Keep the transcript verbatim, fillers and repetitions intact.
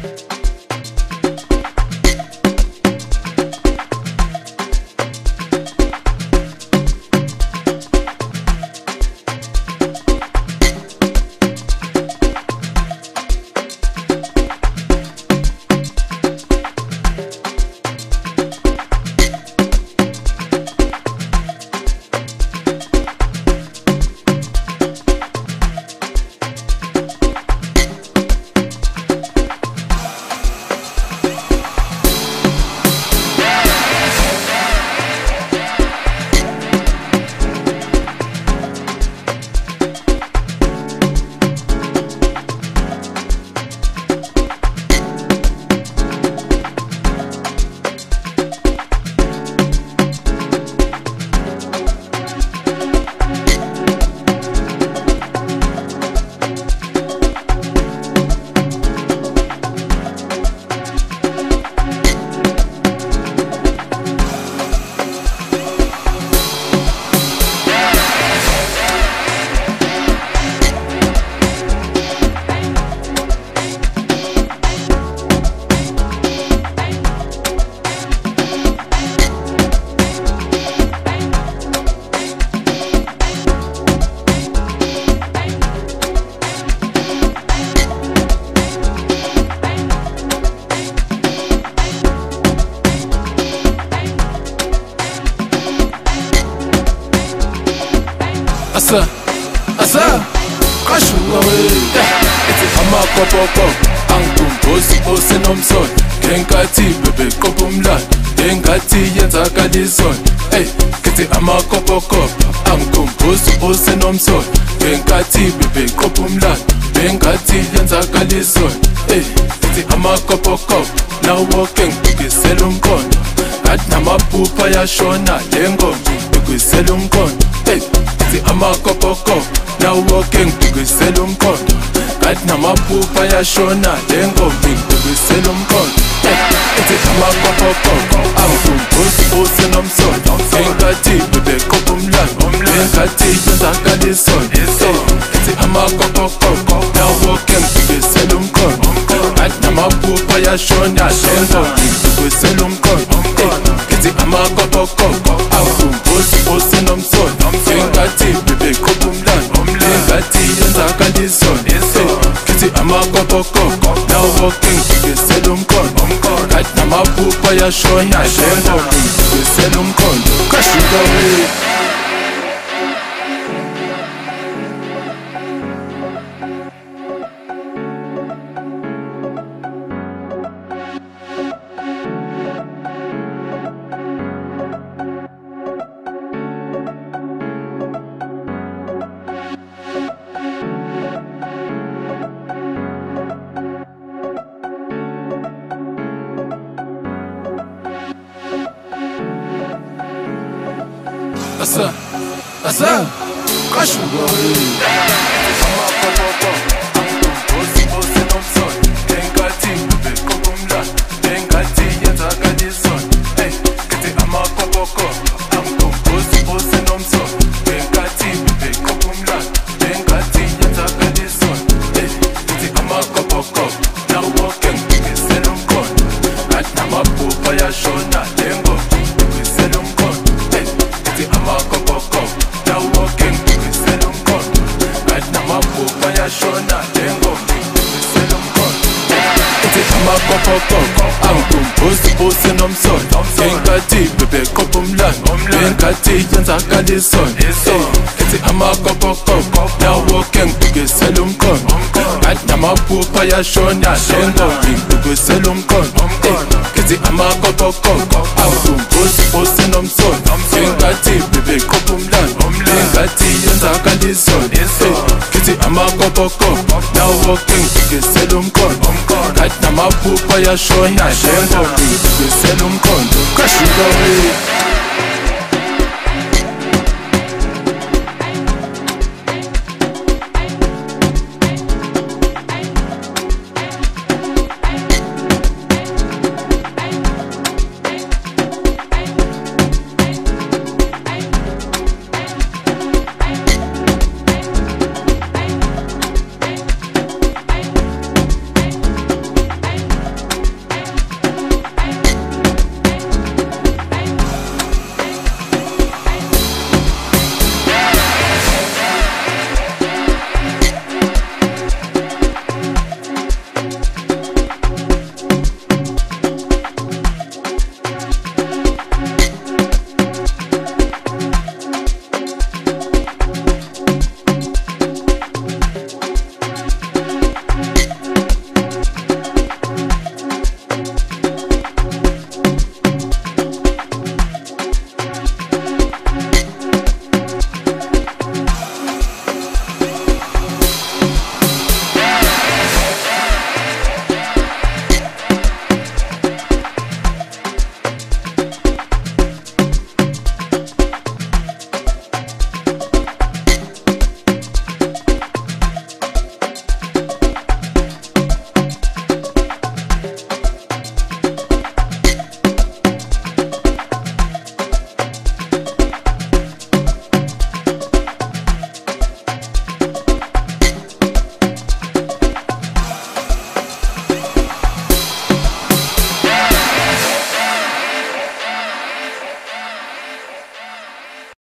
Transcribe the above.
Asa, asa, kashuka wethu ethi amakopoko angumbosi osenomsono ngenkathi bebeqopha umlando ngenkathi yenzakalisona hey kethi amakopoko angumbosi osenomsono ngenkathi bebeqopha umlando ngenkathi yenzakalisona hey kethi amakopoko now walking ngisela umqondo ngathi namaphupha yashona lengoma ngisela umqondo hey amakopoko now walking ngisela umqondo ngathi namaphupha yashona lengoma ngisela umqondo ethi amakopoko angumbosi osenomsono ngenkathi bebeqopha umlando ngenkathi yenzakalisona ethi amakopoko now walking ngisela umqondo ngathi namaphupha yashona lengoma ngisela umqondo ethi amakopoko angumbosi osenomsono ngenkathi bebeqopha umlando ngenkathi yenzakalisona kethi amakopoko now walking ngisela umqondo ngathi namaphupha yashona lengoma ngisela umqondo kashuka wethu Asa, asa, kashuka wethu amakopoko angumbosi osenomsono ngenkathi bebeqopha umlando ngenkathi yenzakalisona hey kethi amakopoko angumbosi osenomsono ngenkathi bebeqopha umlando ngenkathi yenzakalisona hey kethi amakopoko now walking ngisela umqondo ngathi namaphupha yashona lengoma ngisela umqondo amakopoko now walking ngisela umqondo ngathi namaphupha yashona lengoma ngisela umqondo ethi amakopoko angumbosi osenomsono ngenkathi bebeqopha umlando ngenkathi yenzakalisona ethi amakopoko now walking ngisela umqondo ngathi namaphupha yashona lengoma ngisela umqondo ethi amakopoko angumbosi osenomsono ngenkathi bebeqopha umlando ngenkathi yenzakalisona kethi amakopoko now walking ngisela umqondo ngathi namaphupha yashona lengoma ngisela umqondo kashuka wethu